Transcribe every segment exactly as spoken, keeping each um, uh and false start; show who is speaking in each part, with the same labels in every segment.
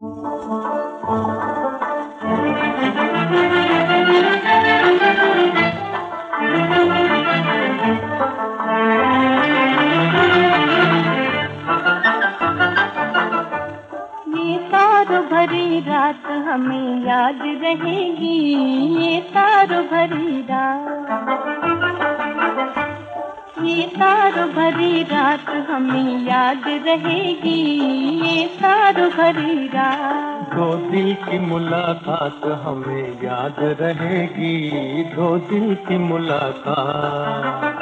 Speaker 1: तारों भरी रात हमें याद रहेगी, ये तारों भरी रात, ये तारों भरी रात हमें याद रहेगी, ये तारों भरी रात।
Speaker 2: दो दिल की मुलाकात हमें याद रहेगी, दो दिल की मुलाकात,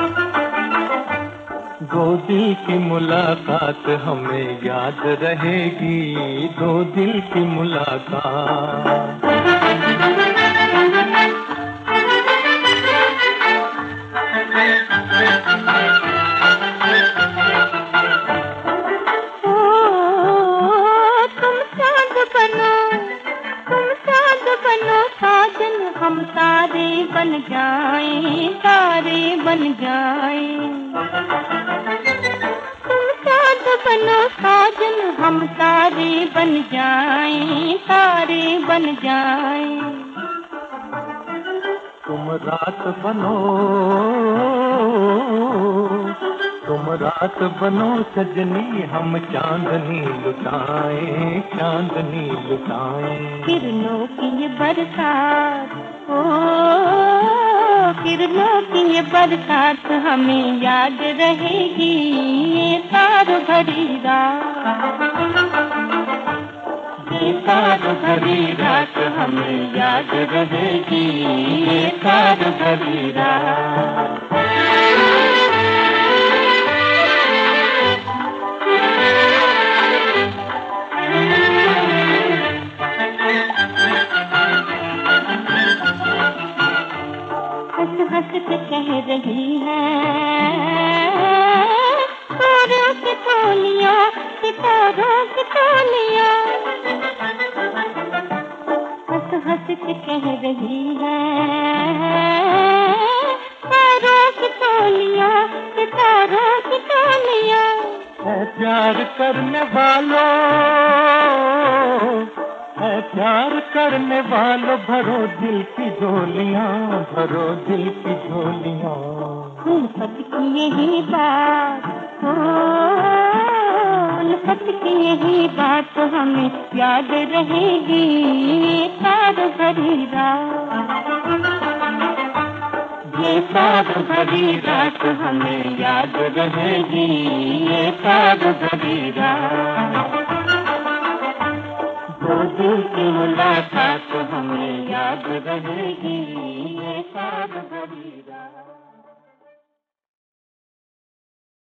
Speaker 2: दो दिल की मुलाकात हमें याद रहेगी, दो दिल की मुलाकात।
Speaker 1: हम तारे बन जाएं, तारे बन जाएं, तुम चाँद बनो साजन, हम तारे बन जाएं, तारे बन जाएं।
Speaker 2: तुम रात बनो, तुम रात बनो सजनी, हम चांदनी लुटाएं, चांदनी लुटाएं।
Speaker 1: किरणों की ये बरसात, ओ किरणों की ये बरसात हमें याद रहेगी, ये तारों भरी रात, ये तारों भरी रात हमें याद रहेगी, ये तारों भरी रात। हंस हंस के कह रही है तारों की टोलियां, सितारों की टोलियां, हंस हंस के कह रही है तारों की टोलियां, सितारों की टोलियां।
Speaker 2: है प्यार करने वालों, है प्यार करने वालों, भरो दिल की झोलियां, भरो दिल की झोलियां।
Speaker 1: उल्फत की यही बात, हो उल्फत की यही बात हमें याद रहेगी, ये तारों भरी रात, ये तारों भरी रात हमें याद रहेगी, ये तारों भरी रात। दो दिल की मुलाकात हमें याद रहेगी, ये तारों भरी रात।